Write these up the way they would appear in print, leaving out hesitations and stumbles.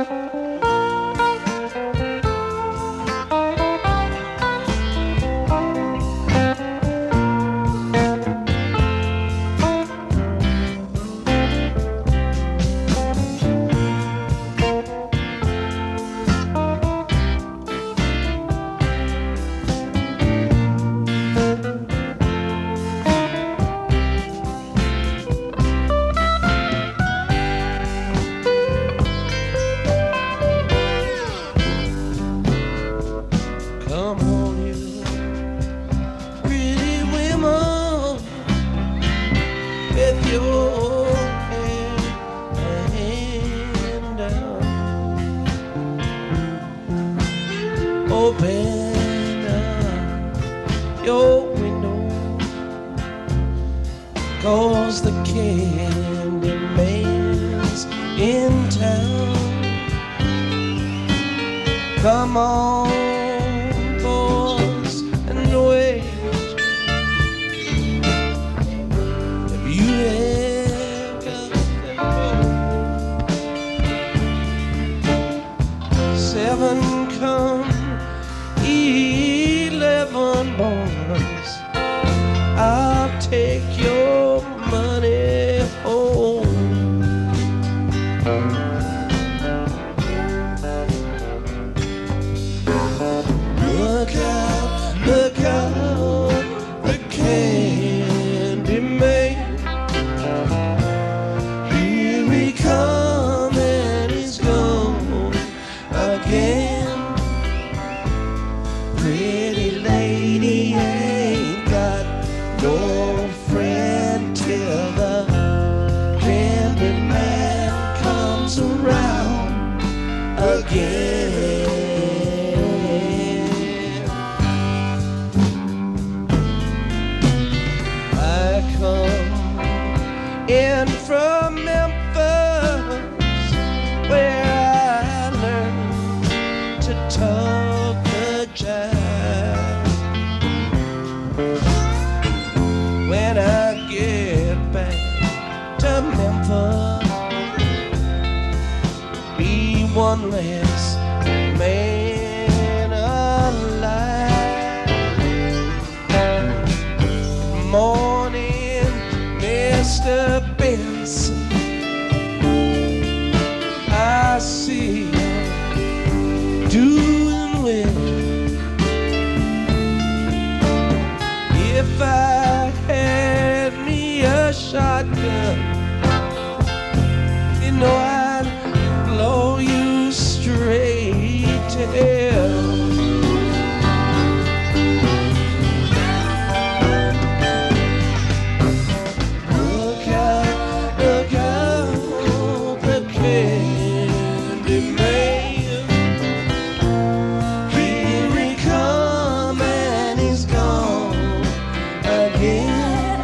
Open up your window, 'cause the candy man's in town. Come on, boys, and wait. If you have got them 7 come 11 boys, I'll take your money home. Look out, the candy man. Here he comes and he's gone again. Pretty lady ain't got no friend till the candy man comes around again. I come in from Memphis, where I learned to talk the jive. When I get back to Memphis, be one less man alive. Good morning, Mr. Benson. I see you doing well. If I had me a shotgun, you know I'd blow you straight to hell. Look out, the candy man. Here he come and he's gone again.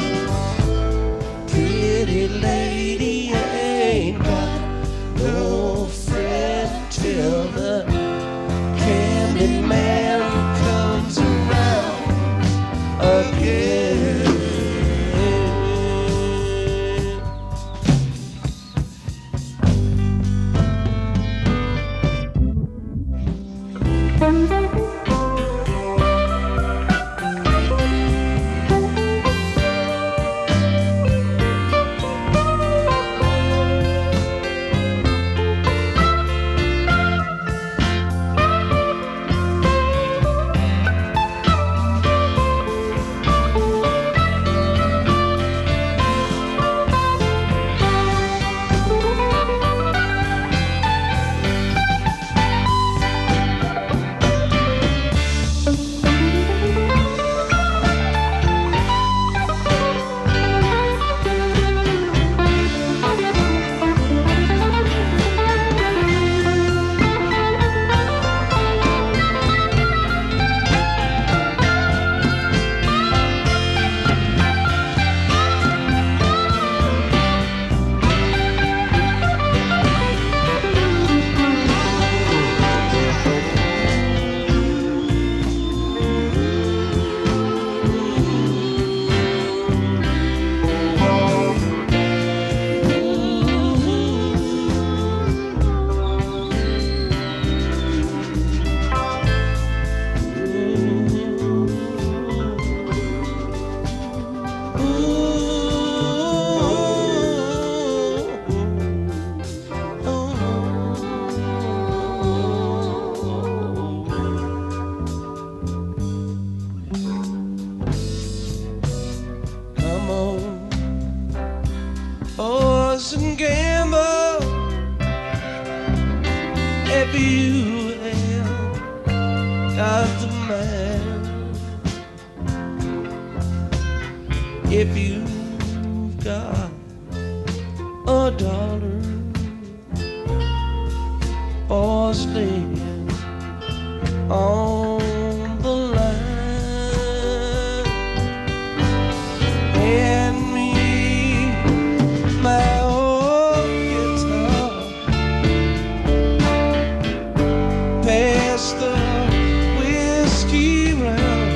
Pretty lady ain't got no friend till the candy man comes around again. if you have got the man, if you've got a dollar or laying on the line, hand me my old guitar, pass the whiskey round.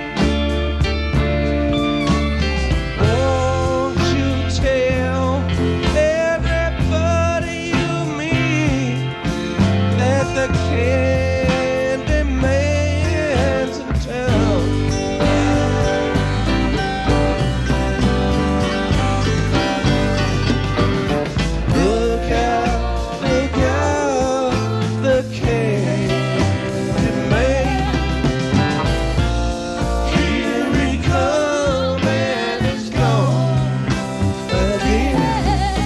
Won't you tell everybody you meet that the candy man's in town? Look out, the candy man. Here he comes and he's gone again.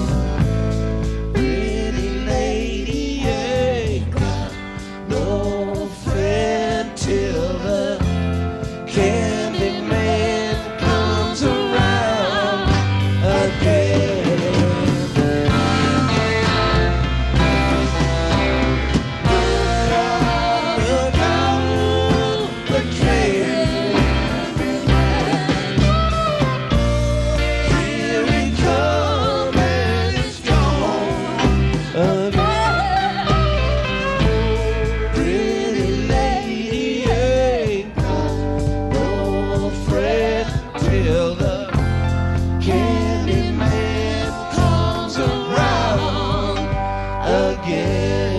Pretty lady ain't got no friend till the candy man comes around again. Look out, the candy man. Here he comes and he's gone again. Pretty lady ain't got no friend till the candy man comes around again.